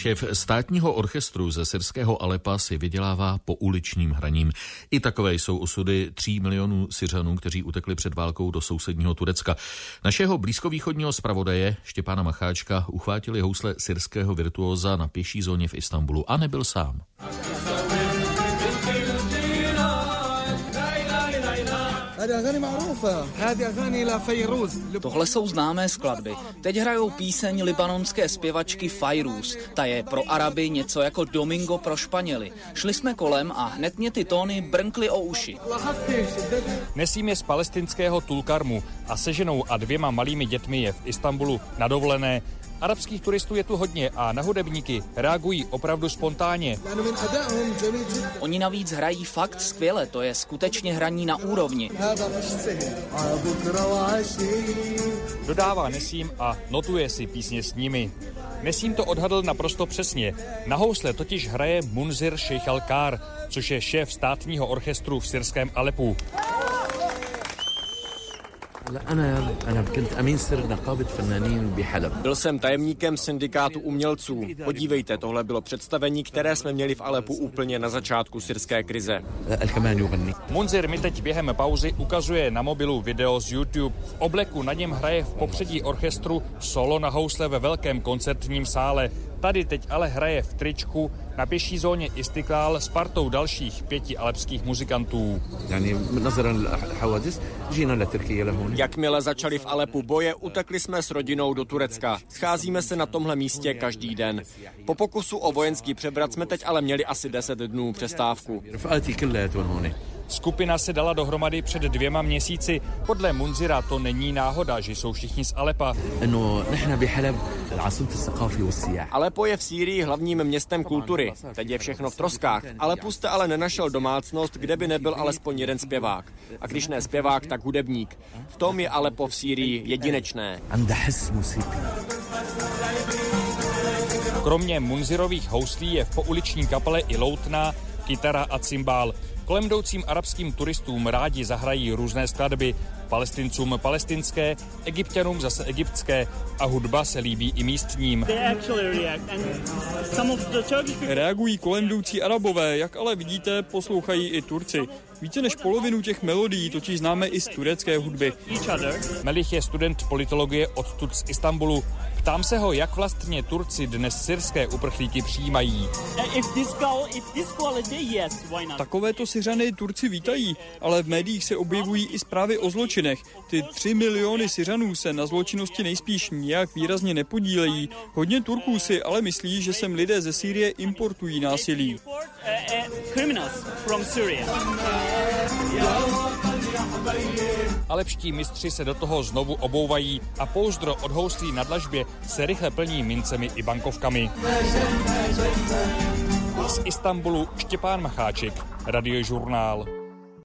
Šéf státního orchestru ze syrského Alepa si vydělává pouličním hraním. I takové jsou osudy 3 milionů Syřanů, kteří utekli před válkou do sousedního Turecka. Našeho blízkovýchodního zpravodaje Štěpána Macháčka uchvátili housle syrského virtuóza na pěší zóně v Istanbulu a nebyl sám. Tohle jsou známé skladby. Teď hrajou píseň libanonské zpěvačky Fairuz. Ta je pro Araby něco jako Domingo pro Španěly. Šli jsme kolem a hned mě ty tóny brnkly o uši. Nesím je z palestinského Tulkarmu a se ženou a 2 malými dětmi je v Istanbulu na dovolené. Arabských turistů je tu hodně a na hudebníky reagují opravdu spontánně. Oni navíc hrají fakt skvěle, to je skutečně hraní na úrovni. Dodává Nesím a notuje si písně s nimi. Nesím to odhadl naprosto přesně. Na housle totiž hraje Munzir Sheikh Al-Kar, což je šéf státního orchestru v syrském Alepu. Byl jsem tajemníkem syndikátu umělců. Podívejte, tohle bylo představení, které jsme měli v Alepu úplně na začátku syrské krize. Munzir mi teď během pauzy ukazuje na mobilu video z YouTube. V obleku na něm hraje v popředí orchestru solo na housle ve velkém koncertním sále. Tady teď ale hraje v tričku na pěší zóně Istiklal s partou dalších 5 alepských muzikantů. Jakmile začali v Alepu boje, utekli jsme s rodinou do Turecka. Scházíme se na tomhle místě každý den. Po pokusu o vojenský převrat jsme teď ale měli asi 10 dnů přestávku. Skupina se dala dohromady před 2 měsíci. Podle Munzira to není náhoda, že jsou všichni z Alepa. Alepo je v Sýrii hlavním městem kultury. Teď je všechno v troskách. Alepu jste ale nenašel domácnost, kde by nebyl alespoň jeden zpěvák. A když ne zpěvák, tak hudebník. V tom je Alepo v Sýrii jedinečné. Kromě Munzirových houslí je v pouliční kapele i loutna, kytara a cymbál. Kolem jdoucím arabským turistům rádi zahrají různé skladby, Palestincům palestinské, Egypťanům zase egyptské a hudba se líbí i místním. Reagují kolem jdoucí Arabové, jak ale vidíte, poslouchají i Turci. Více než polovinu těch melodií totiž známe i z turecké hudby. Melich je student politologie odtud z Istanbulu. Ptám se ho, jak vlastně Turci dnes syrské uprchlíky přijímají. Takovéto Syřany Turci vítají, ale v médiích se objevují i zprávy o zločinech. Ty 3 miliony Syřanů se na zločinnosti nejspíš nijak výrazně nepodílejí. Hodně Turků si ale myslí, že sem lidé ze Sýrie importují násilí. Alepští mistři se do toho znovu obouvají a pouzdro od houslí na dlažbě se rychle plní mincemi i bankovkami. Z Istanbulu Štěpán Macháček, Radiožurnál.